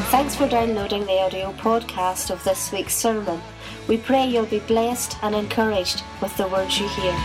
Thanks for downloading the audio podcast of this week's sermon. We pray you'll be blessed and encouraged with the words you hear.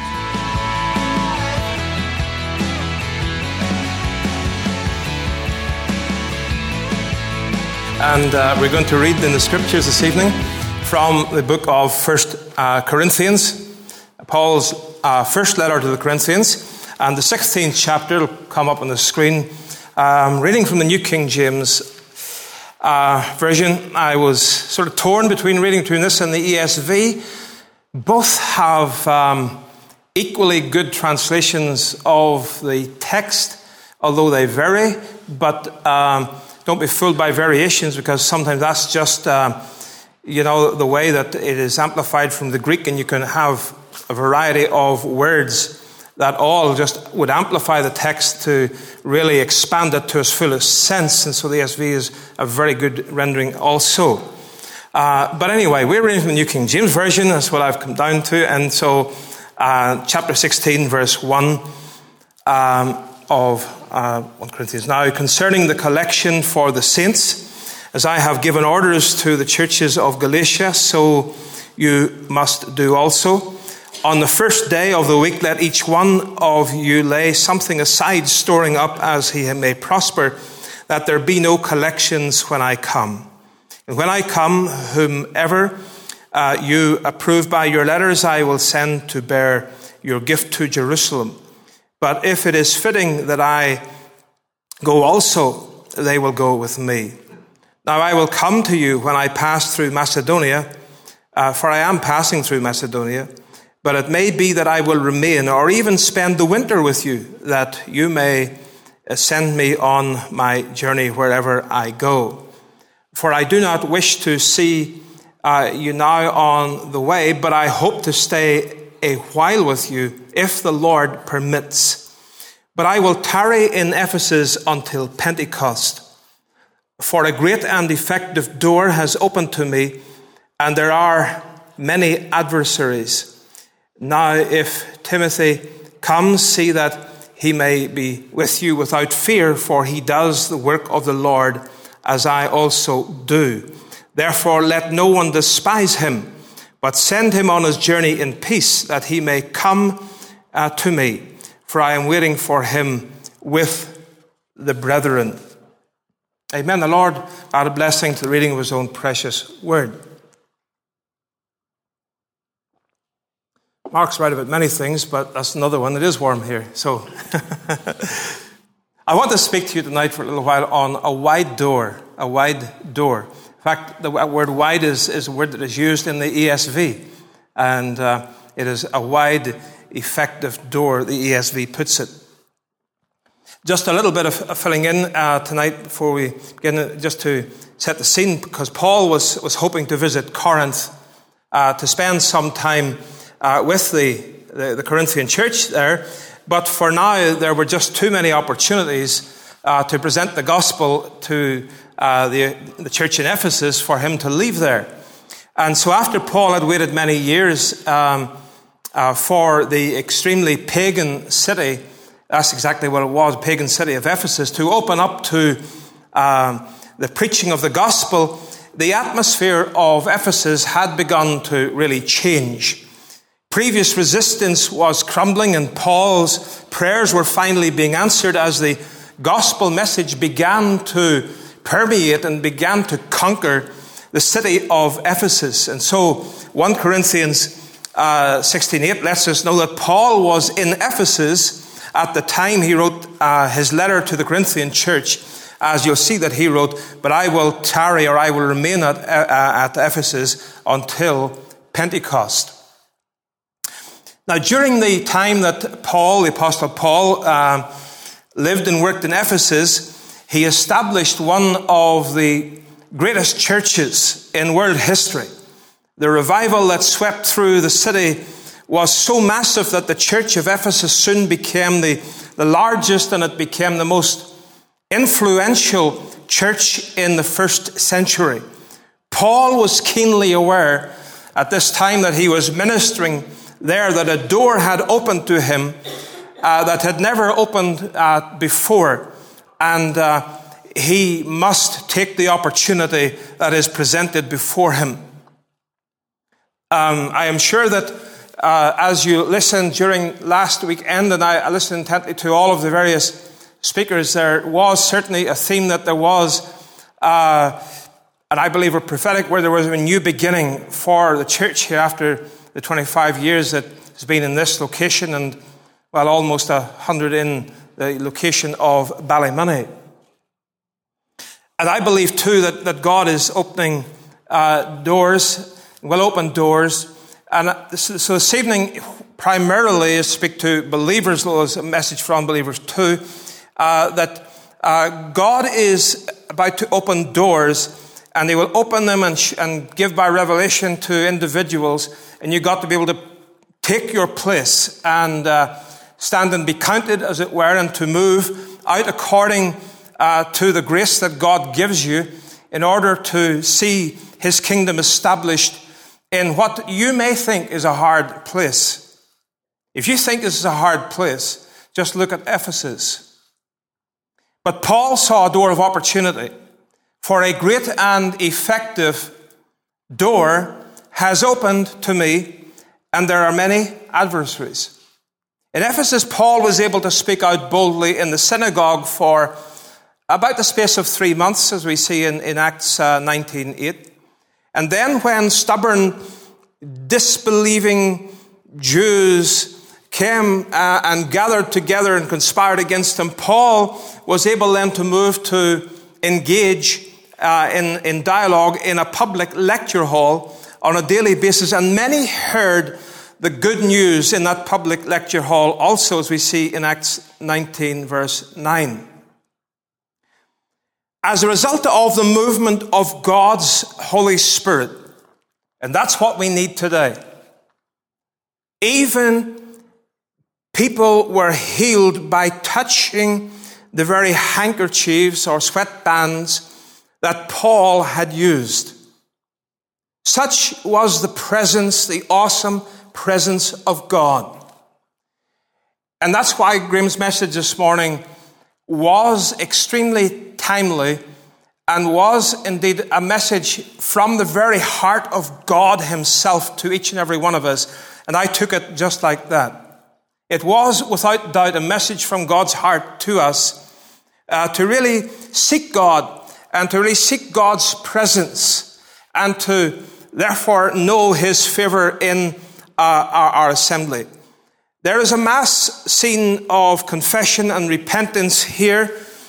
And we're going to read in the scriptures this evening from the book of 1 Corinthians, Paul's first letter to the Corinthians, and the 16th chapter will come up on the screen. Reading from the New King James version. I was sort of torn between reading between this and the ESV. Both have equally good translations of the text, although they vary, but don't be fooled by variations, because sometimes that's just, the way that it is amplified from the Greek, and you can have a variety of words that all just would amplify the text to really expand it to its fullest sense. And so the ESV is a very good rendering also. But anyway, we're reading from the New King James Version. That's what I've come down to. And so chapter 16, verse 1 of 1 Corinthians. Now, concerning the collection for the saints, as I have given orders to the churches of Galatia, so you must do also. On the first day of the week, let each one of you lay something aside, storing up as he may prosper, that there be no collections when I come. And when I come, whomever you approve by your letters, I will send to bear your gift to Jerusalem. But if it is fitting that I go also, they will go with me. Now I will come to you when I pass through Macedonia, for I am passing through Macedonia. But it may be that I will remain or even spend the winter with you, that you may send me on my journey wherever I go. For I do not wish to see you now on the way, but I hope to stay a while with you, if the Lord permits. But I will tarry in Ephesus until Pentecost. For a great and effective door has opened to me, and there are many adversaries. Now, if Timothy comes, see that he may be with you without fear, for he does the work of the Lord, as I also do. Therefore, let no one despise him, but send him on his journey in peace, that he may come to me, for I am waiting for him with the brethren. Amen. The Lord add a blessing to the reading of his own precious word. Mark's right about many things, but that's another one. It is warm here. So I want to speak to you tonight for a little while on a wide door. A wide door. In fact, the word wide is a word that is used in the ESV. And it is a wide, effective door, the ESV puts it. Just a little bit of filling in tonight before we begin, just to set the scene, because Paul was hoping to visit Corinth to spend some time with the Corinthian church there, but for now there were just too many opportunities to present the gospel to the church in Ephesus for him to leave there. And so after Paul had waited many years for the extremely pagan city, that's exactly what it was, pagan city of Ephesus, to open up to the preaching of the gospel, the atmosphere of Ephesus had begun to really change. Previous resistance was crumbling, and Paul's prayers were finally being answered as the gospel message began to permeate and began to conquer the city of Ephesus. And so 1 Corinthians 16:8 lets us know that Paul was in Ephesus at the time he wrote his letter to the Corinthian church. As you'll see that he wrote, but I will tarry, or I will remain at Ephesus until Pentecost. Now, during the time that Paul, the Apostle Paul, lived and worked in Ephesus, he established one of the greatest churches in world history. The revival that swept through the city was so massive that the church of Ephesus soon became the largest, and it became the most influential church in the first century. Paul was keenly aware at this time that he was ministering there that a door had opened to him that had never opened before. And he must take the opportunity that is presented before him. I am sure that as you listened during last weekend, and I listened intently to all of the various speakers, there was certainly a theme that there was, and I believe a prophetic, where there was a new beginning for the church here after the 25 years that has been in this location, and well, almost 100 in the location of Ballymoney. And I believe too that God is opening doors, will open doors. And so this evening primarily is speak to believers, though there's a message for unbelievers too, that God is about to open doors, and he will open them and give by revelation to individuals, and you've got to be able to take your place and stand and be counted, as it were, and to move out according to the grace that God gives you in order to see his kingdom established in what you may think is a hard place. If you think this is a hard place, just look at Ephesus. But Paul saw a door of opportunity, for a great and effective door has opened to me, and there are many adversaries. In Ephesus, Paul was able to speak out boldly in the synagogue for about the space of 3 months, as we see in Acts 19:8. And then when stubborn, disbelieving Jews came and gathered together and conspired against him, Paul was able then to move to engage in dialogue in a public lecture hall on a daily basis. And many heard the good news in that public lecture hall also, as we see in Acts 19 verse 9. As a result of the movement of God's Holy Spirit, and that's what we need today, even people were healed by touching the very handkerchiefs or sweatbands that Paul had used. Such was the presence, the awesome presence of God. And that's why Graham's message this morning was extremely timely and was indeed a message from the very heart of God himself to each and every one of us. And I took it just like that. It was without doubt a message from God's heart to us to really seek God and to really seek God's presence and to therefore know his favor in our assembly. There is a mass scene of confession and repentance here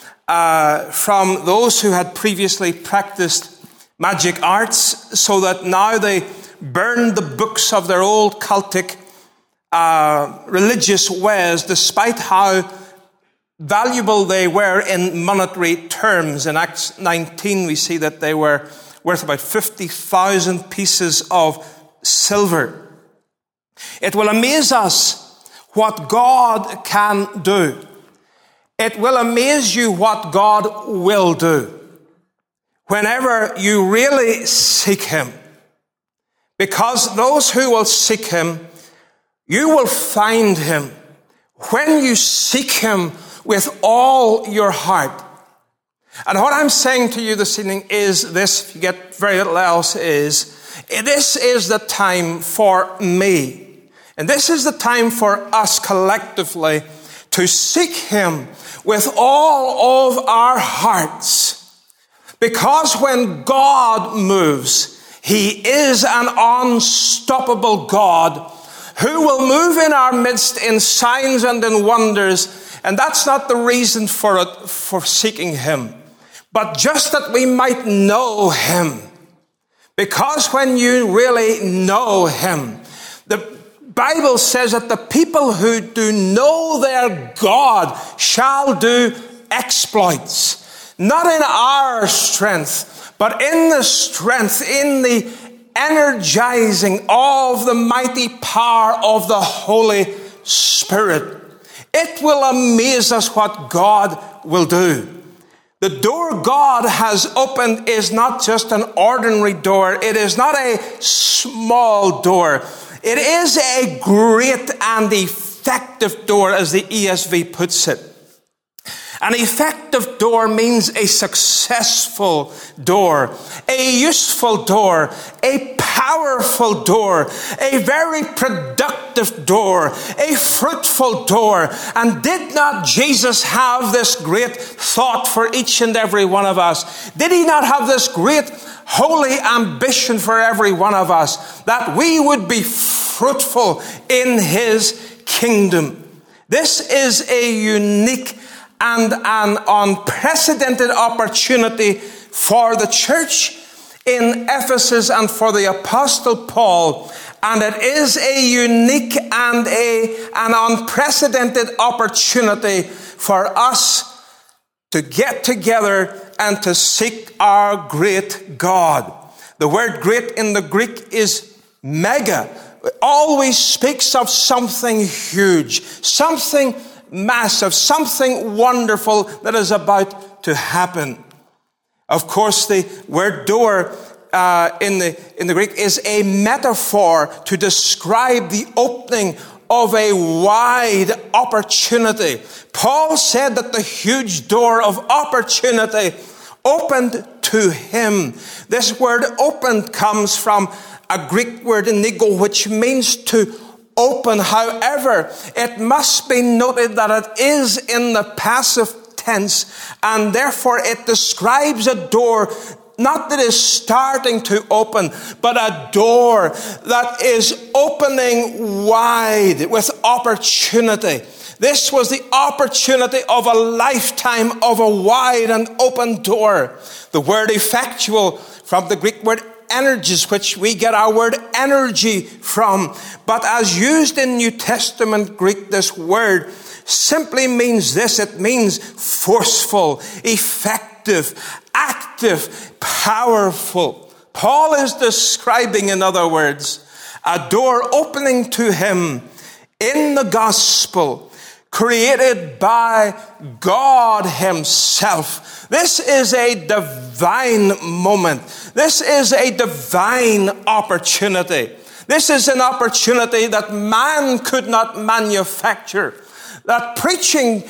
from those who had previously practiced magic arts, so that now they burned the books of their old cultic religious ways, despite how valuable they were in monetary terms. In Acts 19, we see that they were worth about 50,000 pieces of silver. It will amaze us what God can do. It will amaze you what God will do whenever you really seek him. Because those who will seek him, you will find him when you seek him with all your heart. And what I'm saying to you this evening is this, if you get very little else, is this is the time for me. And this is the time for us collectively to seek him with all of our hearts. Because when God moves, he is an unstoppable God who will move in our midst in signs and in wonders. And that's not the reason for seeking him, but just that we might know him. Because when you really know him, the Bible says that the people who do know their God shall do exploits. Not in our strength, but in the strength, in the energizing of the mighty power of the Holy Spirit. It will amaze us what God will do. The door God has opened is not just an ordinary door. It is not a small door. It is a great and effective door, as the ESV puts it. An effective door means a successful door, a useful door, a powerful door, a very productive door, a fruitful door. And did not Jesus have this great thought for each and every one of us? Did he not have this great holy ambition for every one of us, that we would be fruitful in his kingdom? This is a unique and an unprecedented opportunity for the church in Ephesus and for the Apostle Paul. And it is a unique and an unprecedented opportunity for us to get together and to seek our great God. The word great in the Greek is mega. It always speaks of something huge, something massive, something wonderful that is about to happen. Of course, the word door in the Greek is a metaphor to describe the opening of a wide opportunity. Paul said that the huge door of opportunity opened to him. This word opened comes from a Greek word inigo, which means to open. However, it must be noted that it is in the passive tense, and therefore it describes a door not that is starting to open, but a door that is opening wide with opportunity. This was the opportunity of a lifetime of a wide and open door. The word effectual from the Greek word energies, which we get our word energy from. But as used in New Testament Greek, this word simply means this. It means forceful, effective, active, powerful. Paul is describing, in other words, a door opening to him in the gospel, created by God himself. This is a divine moment. This is a divine opportunity. This is an opportunity that man could not manufacture, that preaching,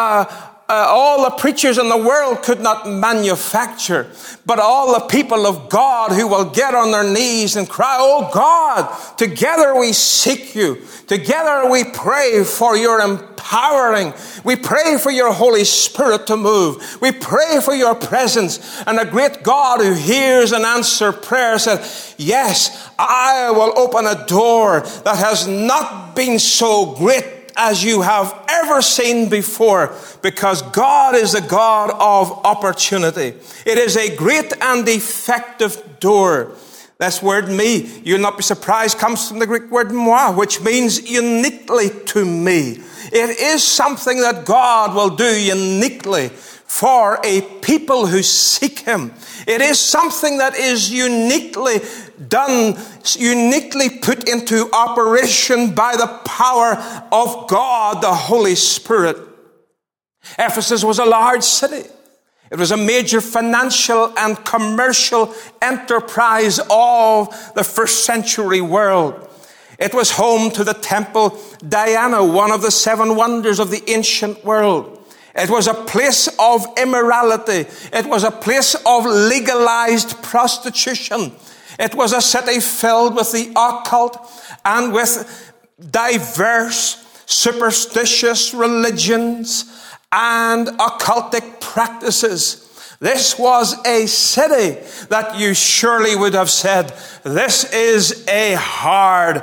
all the preachers in the world could not manufacture, but all the people of God who will get on their knees and cry, "Oh God, together we seek you. Together we pray for your empowering. We pray for your Holy Spirit to move. We pray for your presence." And a great God who hears and answers prayer said, "Yes, I will open a door that has not been so great as you have ever seen before," because God is a God of opportunity. It is a great and effective door. This word me, you'll not be surprised, comes from the Greek word moi, which means uniquely to me. It is something that God will do uniquely for a people who seek him. It is something that is uniquely done, uniquely put into operation by the power of God, the Holy Spirit. Ephesus was a large city. It was a major financial and commercial enterprise of the first century world. It was home to the temple Diana, one of the 7 wonders of the ancient world. It was a place of immorality. It was a place of legalized prostitution. It was a city filled with the occult and with diverse superstitious religions and occultic practices. This was a city that you surely would have said, this is a hard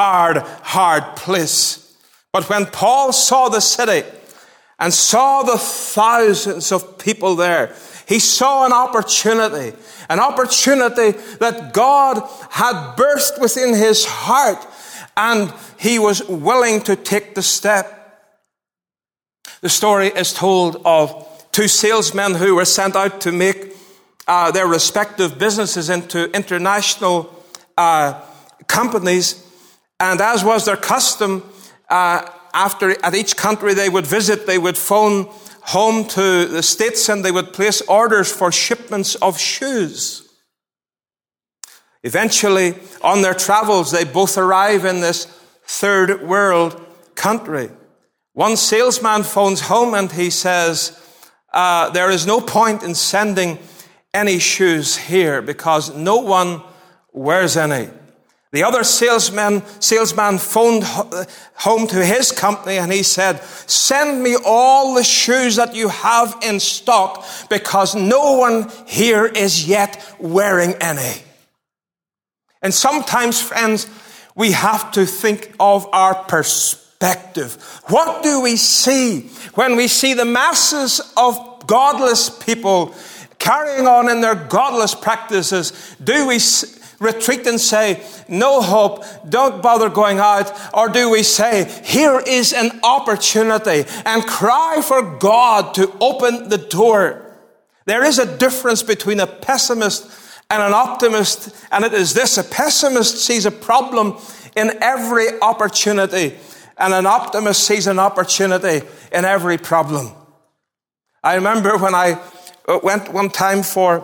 place. But when Paul saw the city and saw the thousands of people there, he saw an opportunity that God had birthed within his heart, and he was willing to take the step. The story is told of 2 salesmen who were sent out to make their respective businesses into international companies. And as was their custom, at each country they would visit, they would phone home to the States and they would place orders for shipments of shoes. Eventually, on their travels, they both arrive in this third world country. One salesman phones home and he says, there is no point in sending any shoes here because no one wears any. The other salesman phoned home to his company and he said, send me all the shoes that you have in stock because no one here is yet wearing any. And sometimes, friends, we have to think of our perspective. What do we see when we see the masses of godless people carrying on in their godless practices? Do we retreat and say, no hope, don't bother going out? Or do we say, here is an opportunity, and cry for God to open the door? There is a difference between a pessimist and an optimist, and it is this: a pessimist sees a problem in every opportunity, and an optimist sees an opportunity in every problem. I remember when I went one time for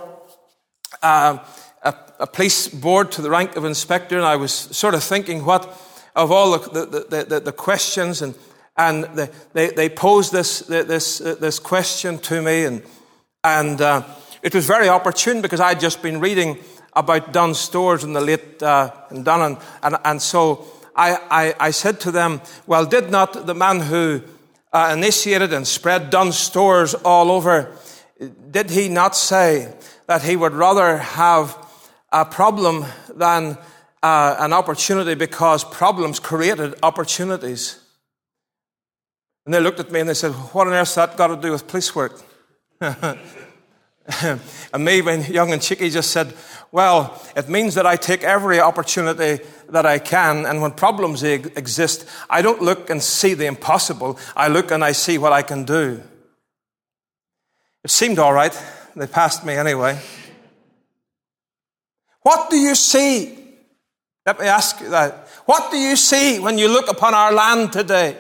a police board to the rank of inspector, and I was sort of thinking what of all the questions, and they posed this question to me, and it was very opportune because I'd just been reading about Dunnes Stores in the late in Dunn, and so I said to them, well, did not the man who initiated and spread Dunnes Stores all over, did he not say that he would rather have a problem than an opportunity because problems created opportunities? And they looked at me and they said, what on earth's that got to do with police work? And me, being young and cheeky, just said, well, it means that I take every opportunity that I can, and when problems exist, I don't look and see the impossible. I look and I see what I can do. It seemed all right. They passed me anyway. What do you see? Let me ask you that. What do you see when you look upon our land today?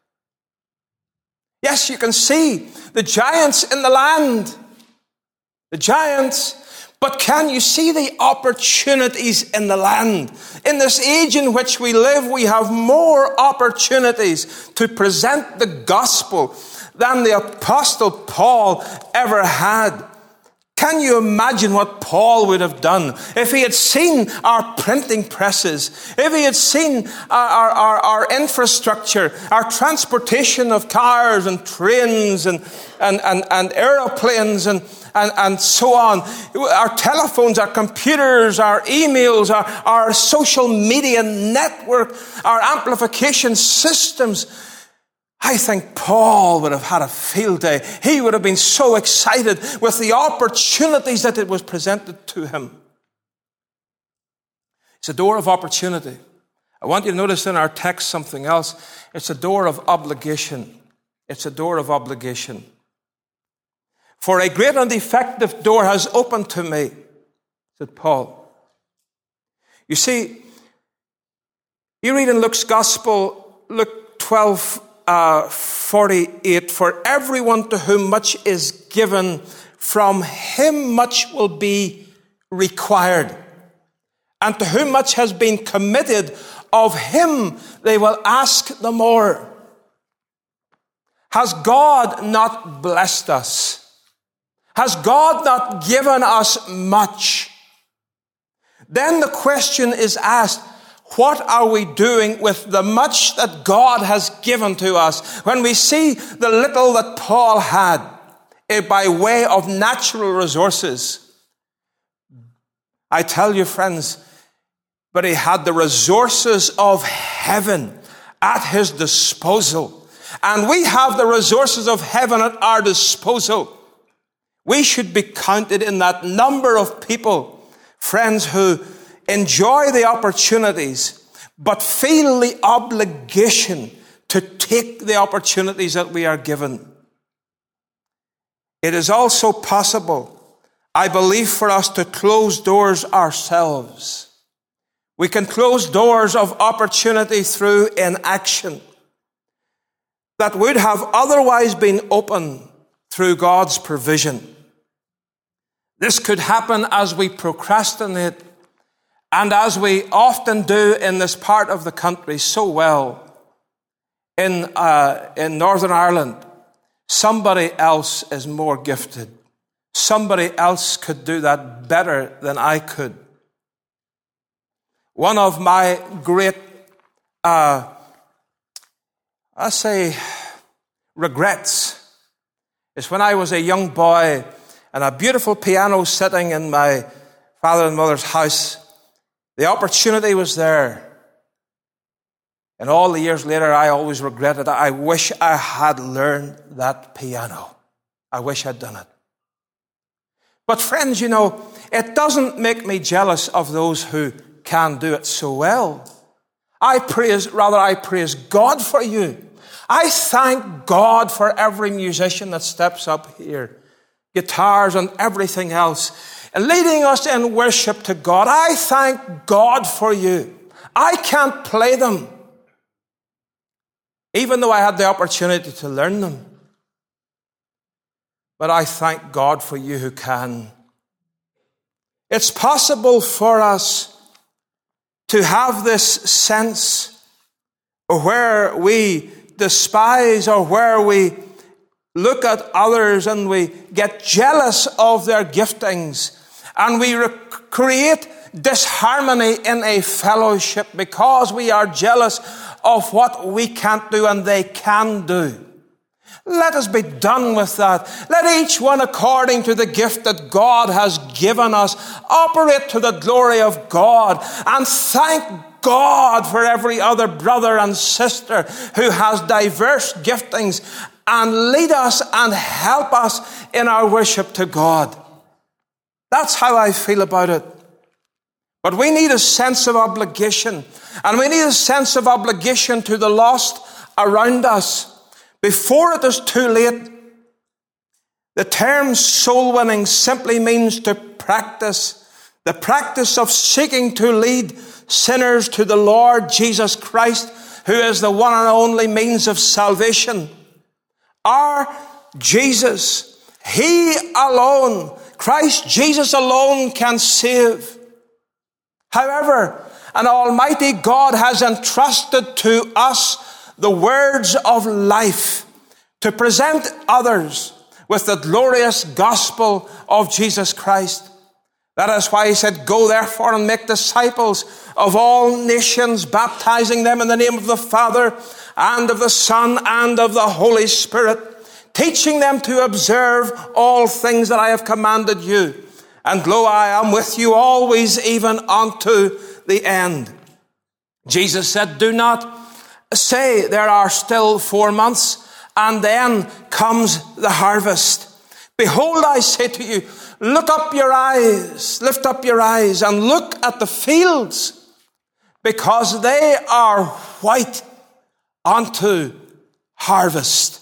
Yes, you can see the giants in the land. The giants. But can you see the opportunities in the land? In this age in which we live, we have more opportunities to present the gospel than the Apostle Paul ever had. Can you imagine what Paul would have done if he had seen our printing presses, if he had seen our infrastructure, our transportation of cars and trains and aeroplanes and so on, our telephones, our computers, our emails, our social media network, our amplification systems? I think Paul would have had a field day. He would have been so excited with the opportunities that it was presented to him. It's a door of opportunity. I want you to notice in our text something else. It's a door of obligation. It's a door of obligation. For a great and effective door has opened to me, said Paul. You see, you read in Luke's Gospel, Luke 12:48, for everyone to whom much is given, from him much will be required. And to whom much has been committed, of him they will ask the more. Has God not blessed us? Has God not given us much? Then the question is asked, what are we doing with the much that God has given to us? When we see the little that Paul had by way of natural resources, I tell you, friends, but he had the resources of heaven at his disposal. And we have the resources of heaven at our disposal. We should be counted in that number of people, friends, who enjoy the opportunities, but feel the obligation to take the opportunities that we are given. It is also possible, I believe, for us to close doors ourselves. We can close doors of opportunity through inaction that would have otherwise been open through God's provision. This could happen as we procrastinate, and as we often do in this part of the country so well, in Northern Ireland, Somebody else is more gifted. Somebody else could do that better than I could. One of my great, regrets is when I was a young boy and a beautiful piano sitting in my father and mother's house. The opportunity was there. And all the years later, I always regretted it. I wish I had learned that piano. I wish I'd done it. But friends, you know, it doesn't make me jealous of those who can do it so well. I praise God for you. I thank God for every musician that steps up here, guitars and everything else, and leading us in worship to God. I thank God for you. I can't play them, even though I had the opportunity to learn them. But I thank God for you who can. It's possible for us to have this sense where we despise or where we look at others and we get jealous of their giftings, and we create disharmony in a fellowship because we are jealous of what we can't do and they can do. Let us be done with that. Let each one, according to the gift that God has given us, operate to the glory of God, and thank God for every other brother and sister who has diverse giftings, and lead us and help us in our worship to God. That's how I feel about it. But we need a sense of obligation, and we need a sense of obligation to the lost around us before it is too late. The term soul winning simply means to practice, the practice of seeking to lead sinners to the Lord Jesus Christ, who is the one and only means of salvation. Our Jesus, He alone, Christ Jesus alone can save. However, an almighty God has entrusted to us the words of life to present others with the glorious gospel of Jesus Christ. That is why He said, "Go therefore and make disciples of all nations, baptizing them in the name of the Father and of the Son and of the Holy Spirit, teaching them to observe all things that I have commanded you. And lo, I am with you always, even unto the end." Jesus said, "Do not say there are still 4 months, and then comes the harvest. Behold, I say to you, lift up your eyes, and look at the fields, because they are white unto harvest."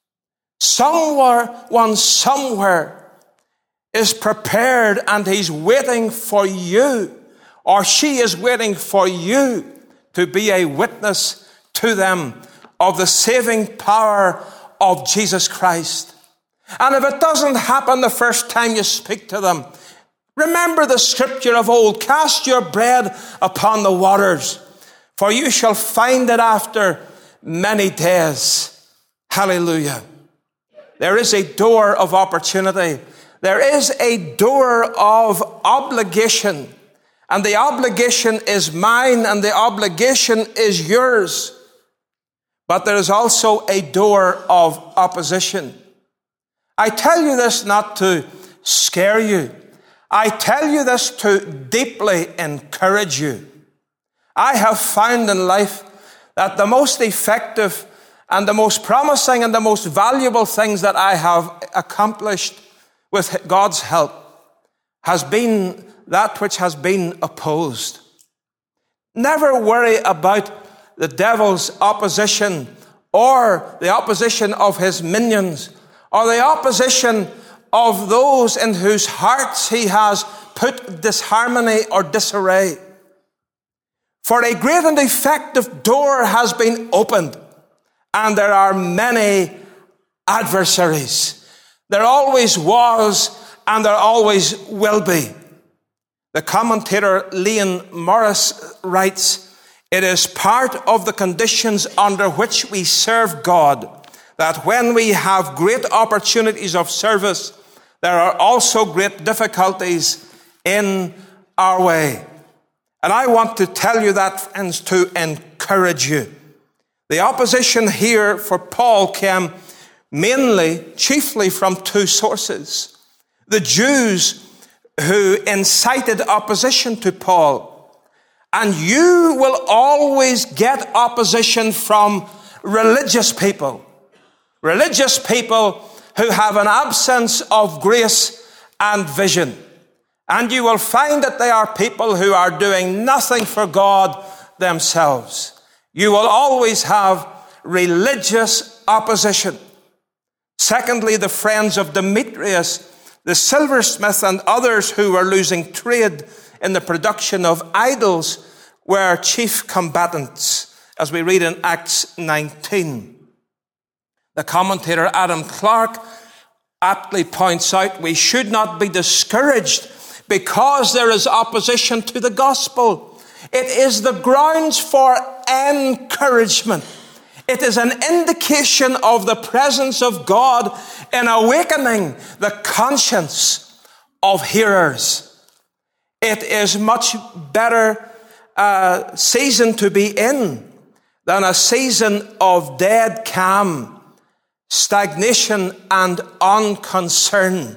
Someone somewhere is prepared, and he's waiting for you, or she is waiting for you to be a witness to them of the saving power of Jesus Christ. And if it doesn't happen the first time you speak to them, remember the scripture of old, "Cast your bread upon the waters, for you shall find it after many days." Hallelujah. There is a door of opportunity. There is a door of obligation. And the obligation is mine, and the obligation is yours. But there is also a door of opposition. I tell you this not to scare you. I tell you this to deeply encourage you. I have found in life that the most effective and the most promising and the most valuable things that I have accomplished with God's help has been that which has been opposed. Never worry about the devil's opposition, or the opposition of his minions, or the opposition of those in whose hearts he has put disharmony or disarray. For a great and effective door has been opened, and there are many adversaries. There always was, and there always will be. The commentator Leon Morris writes, "It is part of the conditions under which we serve God that when we have great opportunities of service, there are also great difficulties in our way. And I want to tell you that, friends, to encourage you. The opposition here for Paul came chiefly from two sources. The Jews who incited opposition to Paul. And you will always get opposition from religious people. Religious people who have an absence of grace and vision. And you will find that they are people who are doing nothing for God themselves. You will always have religious opposition. Secondly, the friends of Demetrius, the silversmith, and others who were losing trade in the production of idols were chief combatants, as we read in Acts 19. The commentator Adam Clarke aptly points out we should not be discouraged because there is opposition to the gospel. It is the grounds for encouragement. It is an indication of the presence of God in awakening the conscience of hearers. It is much better season to be in than a season of dead calm, stagnation, and unconcern.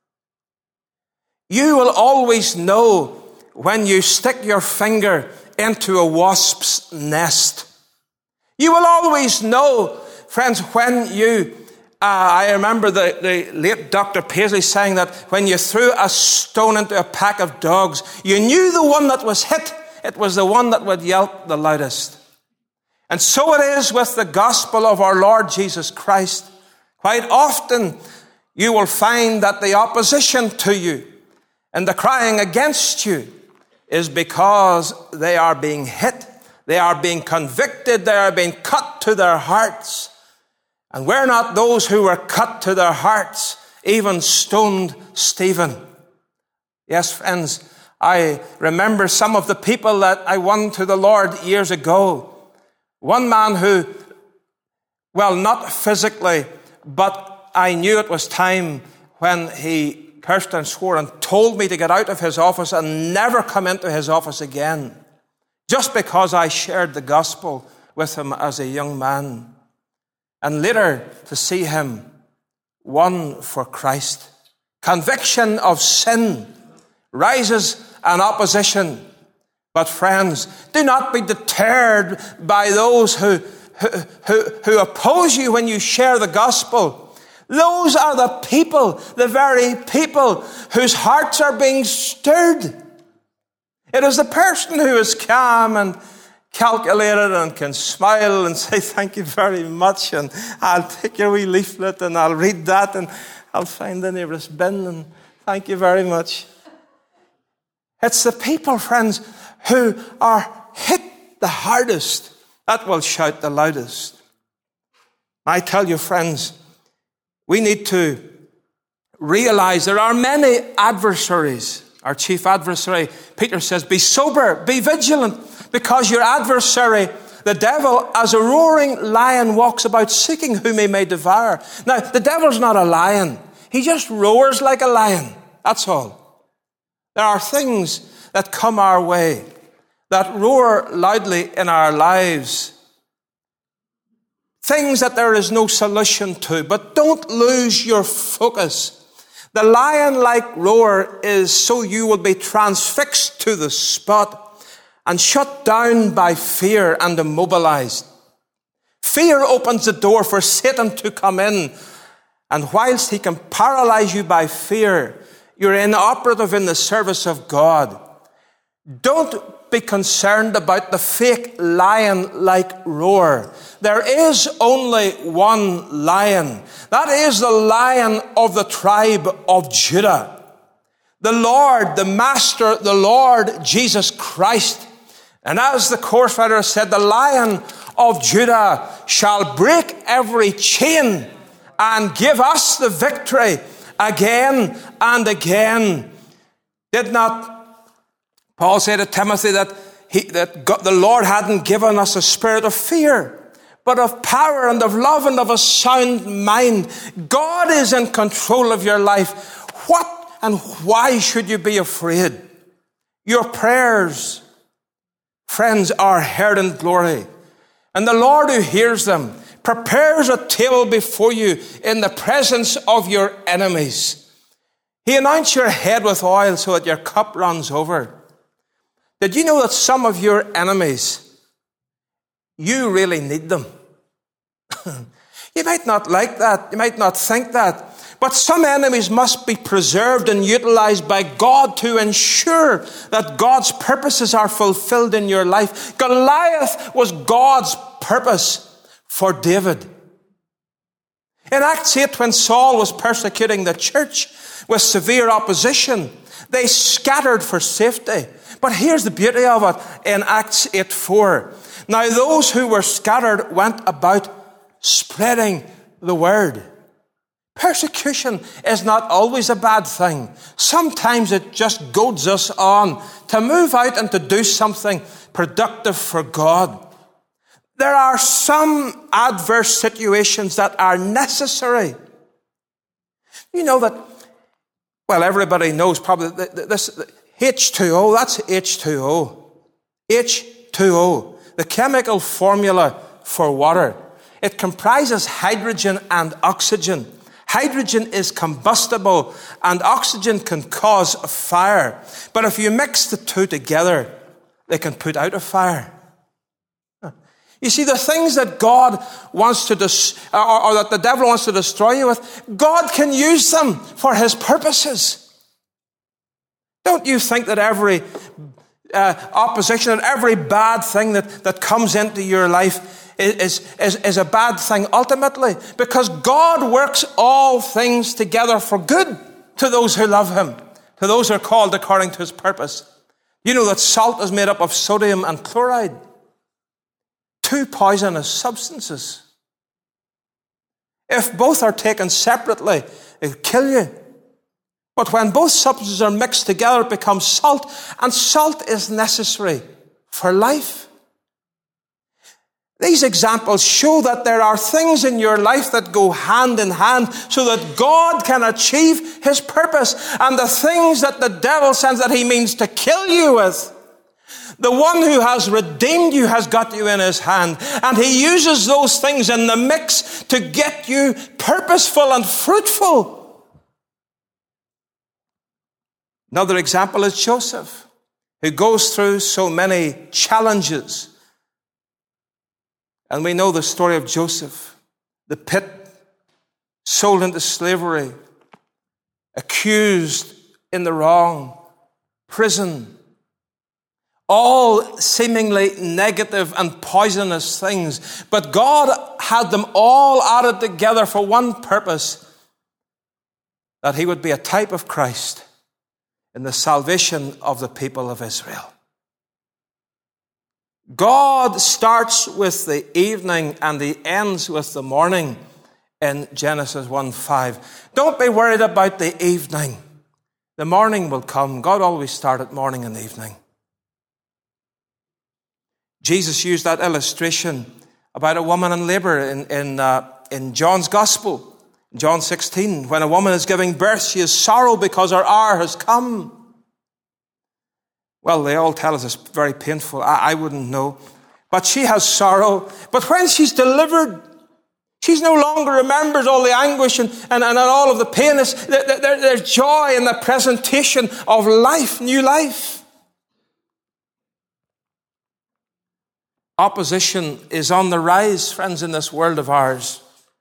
You will always know when you stick your finger into a wasp's nest. You will always know, friends, when you... I remember the late Dr. Paisley saying that when you threw a stone into a pack of dogs, you knew the one that was hit. It was the one that would yelp the loudest. And so it is with the gospel of our Lord Jesus Christ. Quite often you will find that the opposition to you and the crying against you is because they are being hit. They are being convicted. They are being cut to their hearts. And we're not those who were cut to their hearts, even stoned Stephen. Yes, friends, I remember some of the people that I won to the Lord years ago. One man who, well, not physically, but I knew it was time when he cursed and swore and told me to get out of his office and never come into his office again, just because I shared the gospel with him as a young man. And later to see him won for Christ. Conviction of sin rises an opposition. But friends, do not be deterred by those who oppose you when you share the gospel. Those are the people, the very people whose hearts are being stirred. It is the person who is calm and calculated and can smile and say, thank you very much, and I'll take your wee leaflet and I'll read that and I'll find the nearest bin and thank you very much. It's the people, friends, who are hit the hardest that will shout the loudest. I tell you, friends, we need to realize there are many adversaries. Our chief adversary, Peter says, be sober, be vigilant, because your adversary, the devil, as a roaring lion, walks about seeking whom he may devour. Now, the devil's not a lion. He just roars like a lion. That's all. There are things that come our way that roar loudly in our lives. Things that there is no solution to. But don't lose your focus. The lion-like roar is so you will be transfixed to the spot and shut down by fear and immobilized. Fear opens the door for Satan to come in. And whilst he can paralyze you by fear, you're inoperative in the service of God. Don't be concerned about the fake lion-like roar. There is only one lion. That is the Lion of the tribe of Judah. The Lord, the Master, the Lord Jesus Christ. And as the chorus writer said, the Lion of Judah shall break every chain and give us the victory again and again. Did not Paul say to Timothy that the Lord hadn't given us a spirit of fear, but of power and of love and of a sound mind. God is in control of your life. What and why should you be afraid? Your prayers, friends, are heard in glory. And the Lord who hears them prepares a table before you in the presence of your enemies. He anoints your head with oil so that your cup runs over. Did you know that some of your enemies, you really need them? You might not like that. You might not think that. But some enemies must be preserved and utilized by God to ensure that God's purposes are fulfilled in your life. Goliath was God's purpose for David. In Acts 8, when Saul was persecuting the church with severe opposition, they scattered for safety. But here's the beauty of it in Acts 8:4. Now those who were scattered went about spreading the word. Persecution is not always a bad thing. Sometimes it just goads us on to move out and to do something productive for God. There are some adverse situations that are necessary. You know that, well, everybody knows probably this H2O, that's H2O. H2O, the chemical formula for water. It comprises hydrogen and oxygen. Hydrogen is combustible and oxygen can cause a fire. But if you mix the two together, they can put out a fire. You see, the things that God wants to or that the devil wants to destroy you with, God can use them for his purposes. Don't you think that every opposition and every bad thing that comes into your life is a bad thing ultimately? Because God works all things together for good to those who love him, to those who are called according to his purpose. You know that salt is made up of sodium and chloride, two poisonous substances. If both are taken separately, it'll kill you. But when both substances are mixed together, it becomes salt, and salt is necessary for life. These examples show that there are things in your life that go hand in hand so that God can achieve his purpose. And the things that the devil sends that he means to kill you with, the one who has redeemed you has got you in his hand. And he uses those things in the mix to get you purposeful and fruitful. Another example is Joseph, who goes through so many challenges. And we know the story of Joseph, the pit, sold into slavery, accused in the wrong, prison, all seemingly negative and poisonous things. But God had them all added together for one purpose, that he would be a type of Christ in the salvation of the people of Israel. God starts with the evening and he ends with the morning in Genesis 1:5. Don't be worried about the evening. The morning will come. God always started morning and evening. Jesus used that illustration about a woman in labor in John's Gospel. John 16, when a woman is giving birth, she has sorrow because her hour has come. Well, they all tell us it's very painful. I wouldn't know. But she has sorrow. But when she's delivered, she no longer remembers all the anguish and all of the pain. There's joy in the presentation of life, new life. Opposition is on the rise, friends, in this world of ours.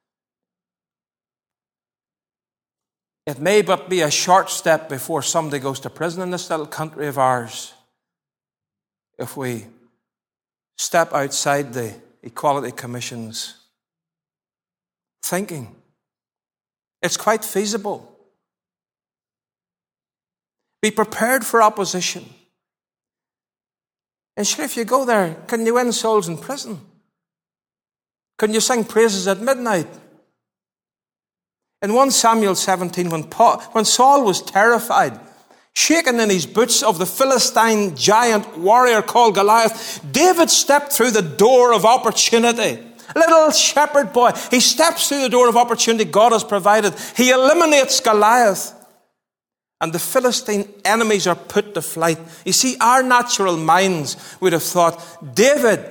It may but be a short step before somebody goes to prison in this little country of ours if we step outside the Equality Commission's thinking. It's quite feasible. Be prepared for opposition. And sure, if you go there, can you win souls in prison? Can you sing praises at midnight? In 1 Samuel 17, when Saul was terrified, shaken in his boots of the Philistine giant warrior called Goliath, David stepped through the door of opportunity Little shepherd boy. He steps through the door of opportunity God has provided. He eliminates Goliath. And the Philistine enemies are put to flight. You see, our natural minds would have thought, David,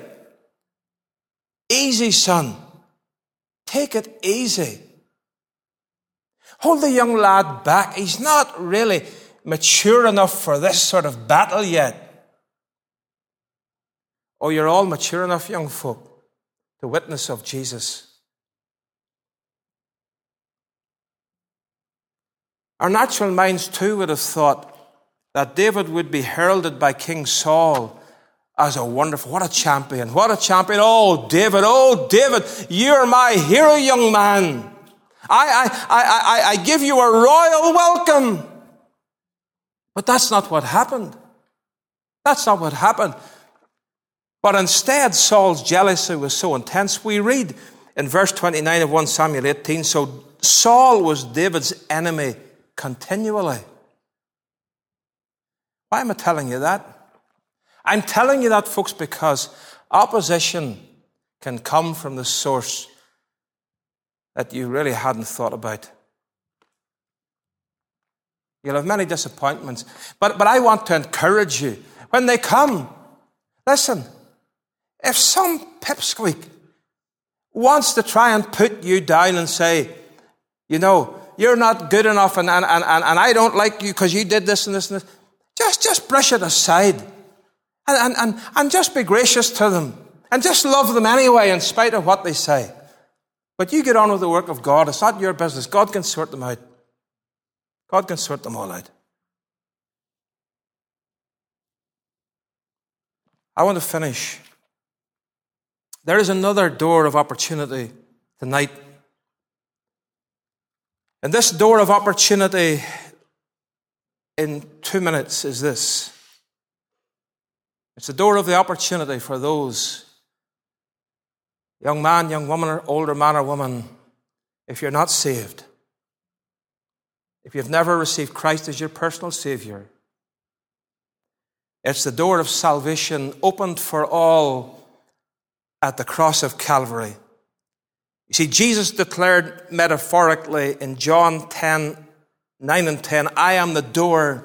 easy son. Take it easy. Hold the young lad back. He's not really mature enough for this sort of battle yet. Oh, you're all mature enough, young folk, to witness of Jesus. Our natural minds too would have thought that David would be heralded by King Saul as a wonderful, what a champion, what a champion. Oh, David, you're my hero, young man. I give you a royal welcome. But that's not what happened. That's not what happened. But instead, Saul's jealousy was so intense. We read in verse 29 of 1 Samuel 18, so Saul was David's enemy continually. Why am I telling you that? I'm telling you that, folks, because opposition can come from the source that you really hadn't thought about. You'll have many disappointments. But I want to encourage you. When they come, listen, if some pipsqueak wants to try and put you down and say, you know, you're not good enough and I don't like you because you did this and this and this, just brush it aside. And just be gracious to them. And just love them anyway in spite of what they say. But you get on with the work of God. It's not your business. God can sort them out. God can sort them all out. I want to finish. There is another door of opportunity tonight. And this door of opportunity in 2 minutes is this. It's the door of the opportunity for those, young man, young woman, or older man or woman, if you're not saved, if you've never received Christ as your personal Savior. It's the door of salvation opened for all at the cross of Calvary. You see, Jesus declared metaphorically in John 10, 9 and 10, I am the door.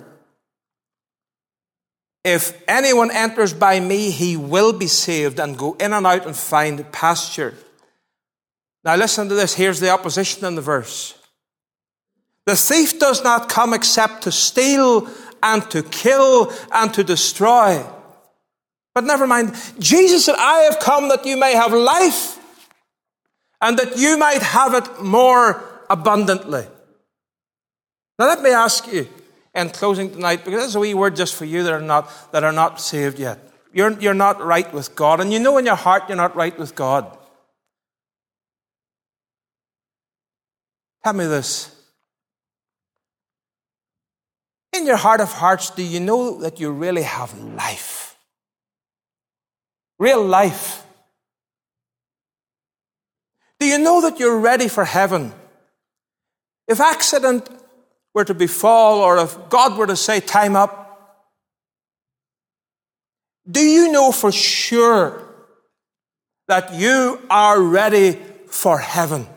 If anyone enters by me, he will be saved and go in and out and find pasture. Now listen to this. Here's the opposition in the verse. The thief does not come except to steal and to kill and to destroy. But never mind. Jesus said, I have come that you may have life and that you might have it more abundantly. Now let me ask you in closing tonight, because this is a wee word just for you that are not saved yet. You're not right with God, and you know in your heart you're not right with God. Tell me this. In your heart of hearts, do you know that you really have life? Real life. Do you know that you're ready for heaven? If accident were to befall, or if God were to say, time up, do you know for sure that you are ready for heaven?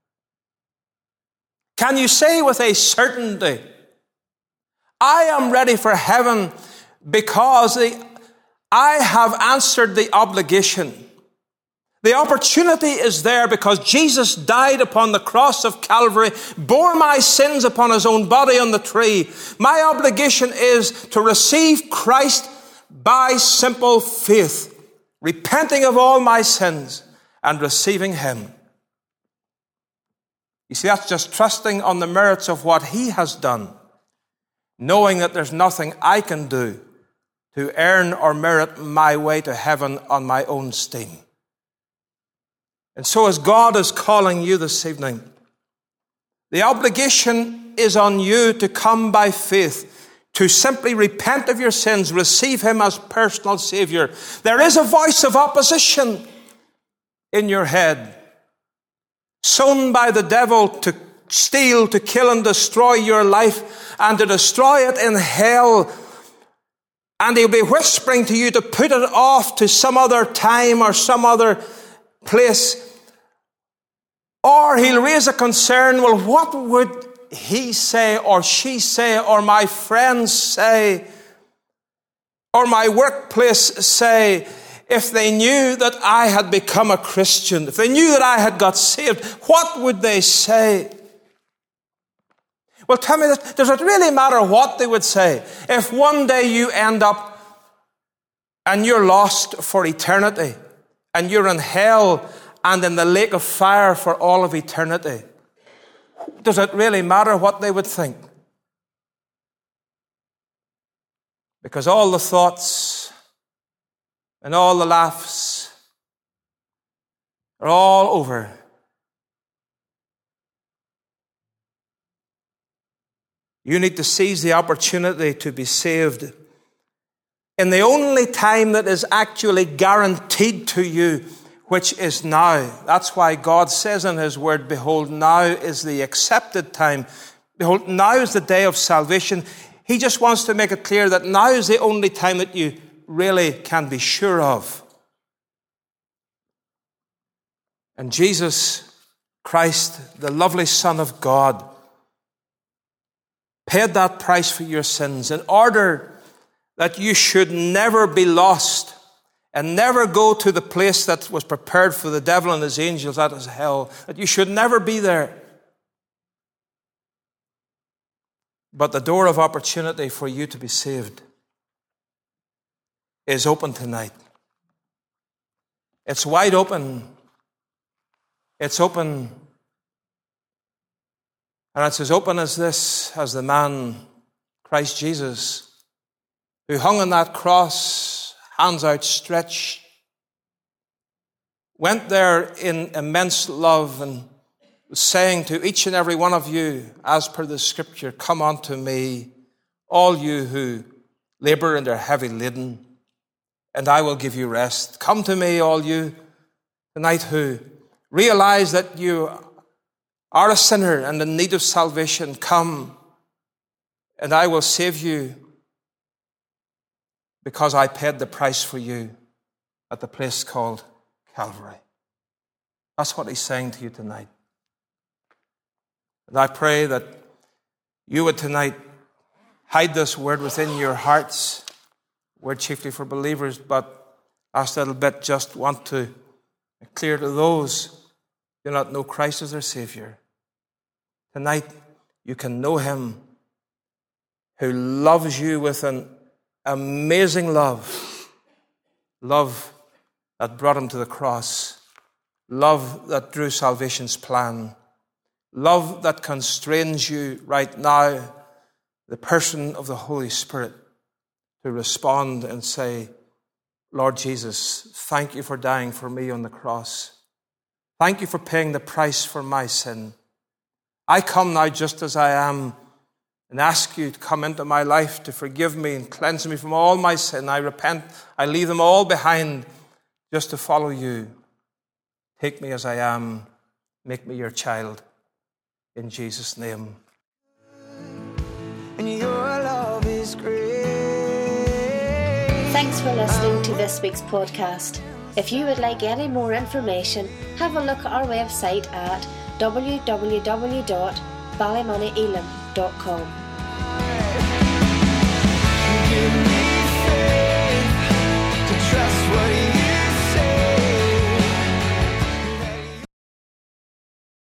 Can you say with a certainty, I am ready for heaven because I have answered the obligation. The opportunity is there because Jesus died upon the cross of Calvary, bore my sins upon his own body on the tree. My obligation is to receive Christ by simple faith, repenting of all my sins and receiving him. You see, that's just trusting on the merits of what he has done, knowing that there's nothing I can do to earn or merit my way to heaven on my own steam. And so as God is calling you this evening, the obligation is on you to come by faith, to simply repent of your sins, receive him as personal Savior. There is a voice of opposition in your head, sown by the devil to steal, to kill and destroy your life and to destroy it in hell. And he'll be whispering to you to put it off to some other time or some other place. Or he'll raise a concern, well, what would he say or she say or my friends say or my workplace say if they knew that I had become a Christian, if they knew that I had got saved, what would they say? Well, tell me this, does it really matter what they would say? If one day you end up and you're lost for eternity and you're in hell and in the lake of fire for all of eternity, does it really matter what they would think? Because all the thoughts and all the laughs are all over. You need to seize the opportunity to be saved in the only time that is actually guaranteed to you, which is now. That's why God says in his word, behold, now is the accepted time. Behold, now is the day of salvation. He just wants to make it clear that now is the only time that you really can be sure of. And Jesus Christ, the lovely Son of God, paid that price for your sins in order that you should never be lost and never go to the place that was prepared for the devil and his angels, that is hell, that you should never be there. But the door of opportunity for you to be saved is open tonight. It's wide open. It's open. And it's as open as this, as the man, Christ Jesus, who hung on that cross, hands outstretched, went there in immense love and was saying to each and every one of you, as per the scripture, come unto me, all you who labor and are heavy laden, and I will give you rest. Come to me, all you tonight who realize that you are a sinner and in need of salvation. Come, and I will save you, because I paid the price for you at the place called Calvary. That's what he's saying to you tonight. And I pray that you would tonight hide this word within your hearts, word chiefly for believers, but last little bit just want to make clear to those who do not know Christ as their Savior. Tonight you can know him who loves you with an amazing love. Love that brought him to the cross. Love that drew salvation's plan. Love that constrains you right now, the person of the Holy Spirit, to respond and say, Lord Jesus, thank you for dying for me on the cross. Thank you for paying the price for my sin. I come now just as I am and ask you to come into my life to forgive me and cleanse me from all my sin. I repent. I leave them all behind just to follow you. Take me as I am. Make me your child. In Jesus' name. And your love is great. Thanks for listening to this week's podcast. If you would like any more information, have a look at our website at www.ballymoneyelam.com.